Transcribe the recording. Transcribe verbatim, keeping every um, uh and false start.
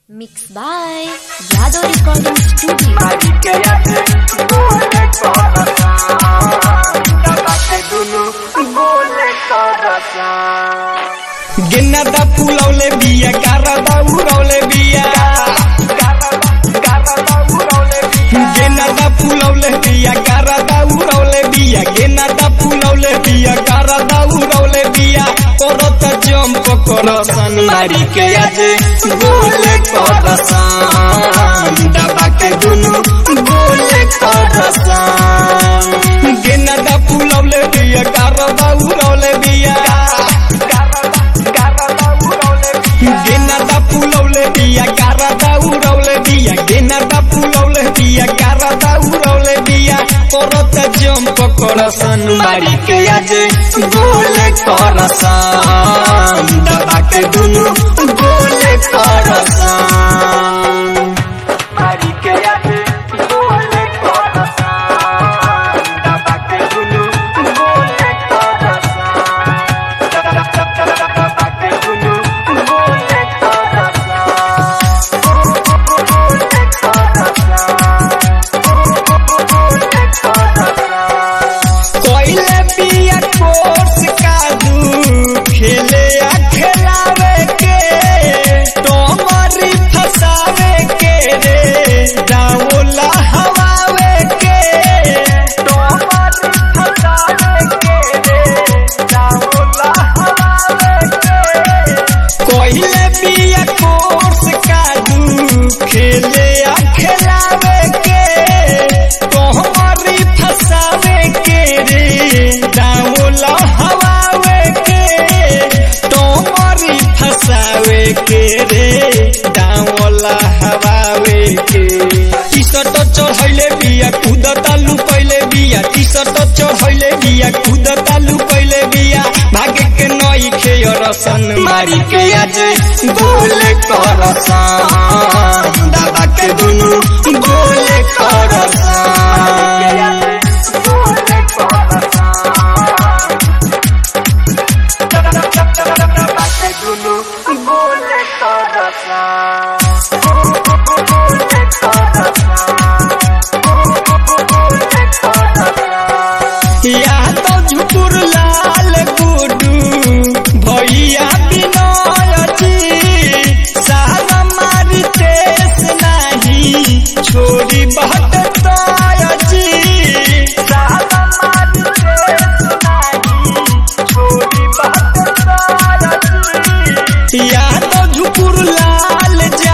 Mixed by Yadav Recording Studio. गेना दा फुलौले बिया गारा दा उड़ौले बिया गेना दा फुलौले बिया गारा दा उड़ौले बिया गेना दा फुलौले बिया गारा दा उड़ौले बिया करत जंप करसन मारी के आज गोले करसन दबा के दुनु गोले करसन गेना दा फुलौले बिया गारा दा उड़ौले बिया गेना दा फुलौले बिया गारा दा उड़ौले बिया गेना दा फुलौले बिया गारा दा उड़ौले बिया करत जंप करसन मारी के आज गोले करसन दबा के दुनु गोले करसन मारी के आज गोले करसन दबा के दुनु गोले करसन दबा के दुनु गोले कोइले बिया कोर्स कादू खेले आ खेलावे के तोमरी फसावे के रे दावला हवावे के तोमरी फसावे के रे दावला हवावे के कोइले बिया कोर्स कादू खेले आ खेलावे के तोमरी फसावे के रे दावला हवावे के तोमरी फसावे के रे दावला हवावे के टी-शर्ट चढ़ैले बिया कूदता लुकैले बिया टी-शर्ट चढ़ैले बिया कूदता लुकैले बिया भागे के नई खे रसन मारी के आज गोले करसन दबा के दुनु गोले करसन यादव झुकुर लाल गुडू भैया विनय जी सारा मारी देश नाही छोड़ी बहत